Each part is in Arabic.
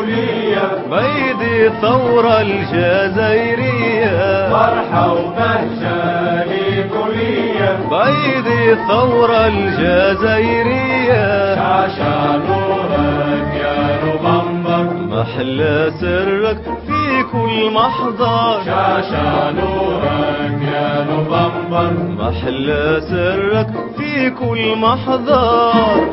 كلية بيد الثورة الجزائرية، فرحة وبهجة لكلية بيد الثورة الجزائرية. شعشع نورك يا نوفمبر، محلى سرك في كل محضر، شعشع نورك يا نوفمبر، محلى سرك في كل محضر.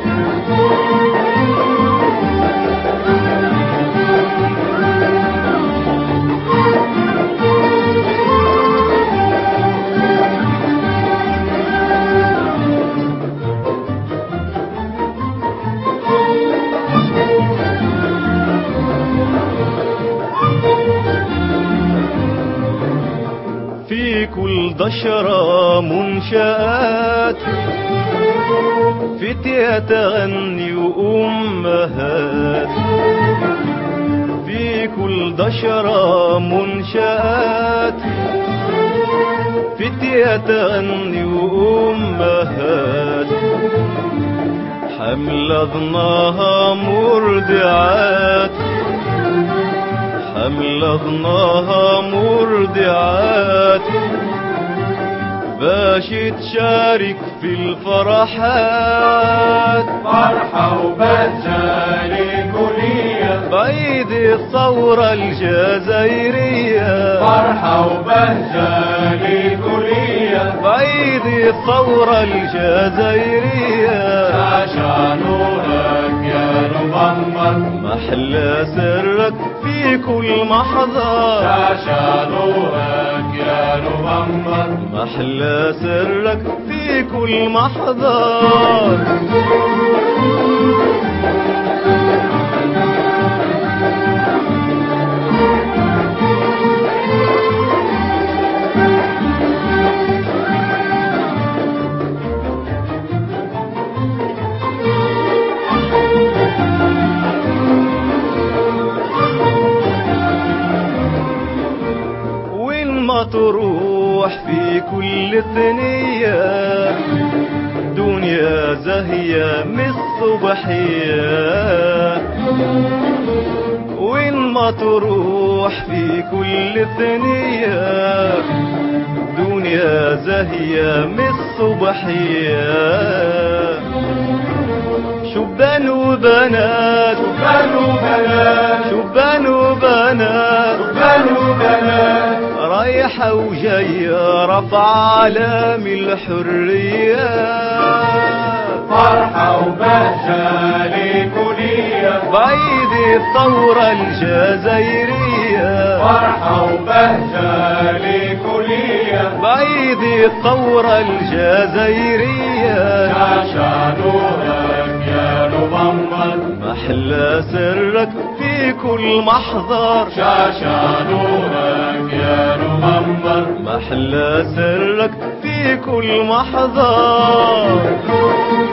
في كل دشرة منشآت، فتية تغني وأمهات. في كل دشرة منشآت، فتية تغني وأمهات. حمل ضناها مرضعات، حمل ضناها مرضعات، باش تشارك في الفرحات. فرحة وبهجة لكلية بيد الثورة الجزائرية، فرحة وبهجة لكلية بيد الثورة الجزائرية. شعشع نورك يا نوفمبر، محلى سرك في كل محضر، شعشع نورك يا نوفمبر، محلى سرك في كل محضر. ما تروح في كل ثنية، دنيا زاهية من الصبحية. وين ما تروح في كل ثنية، دنيا زاهية من الصبحية. شبان وبنات، شبان وبنات، شبان وبنات، شبان وبنات، رايحة وجاية رفع علام الحرية. فرحة وبهجة لكلية بيد الثورة الجزائرية، فرحة وبهجة لكلية بيد الثورة الجزائرية. شعشع نورك يا نوفمبر، محلى سرك في كل محضر، شعشع نورك يا نوفمبر، محلى سرك في كل محضر.